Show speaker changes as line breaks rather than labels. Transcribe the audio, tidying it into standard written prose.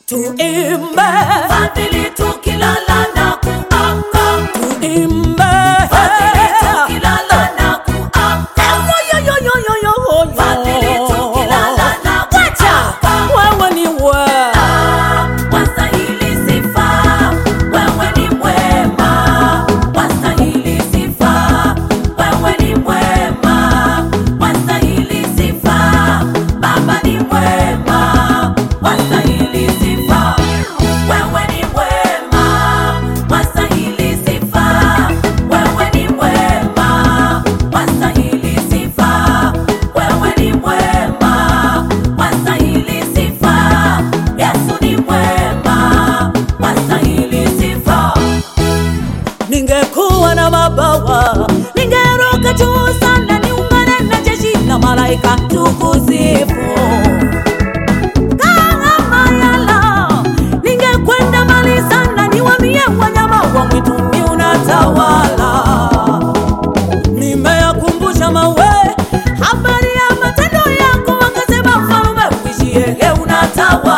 Tuimbe
fadhili tukilala na kuamka.
tuimbe
Fadhili tukilala na kuamka. Fadhili tukilala na kuamka.
wewe ni
Wastahili sifa, wewe ni mwema. Wastahili sifa, wewe ni mwema. Wastahili sifa, Baba ni mwema. Wastahili sifa, wewe ni mwema. Wastahili sifa, wewe ni mwema. Wastahili sifa, wewe ni mwema. Wastahili sifa, Yesu ni mwema. Wastahili sifa.
Ningekuwa na mabawa, ningeruka juu sana, niungane na jeshi la malaika tukusifu. Kama yala, ningekwenda mbali sana, niwaambie wanyama wa mwituni unatawala. Nimeyakumbusha mawe habari ya matendo yako, wakasema mfalme uishie, unatawala.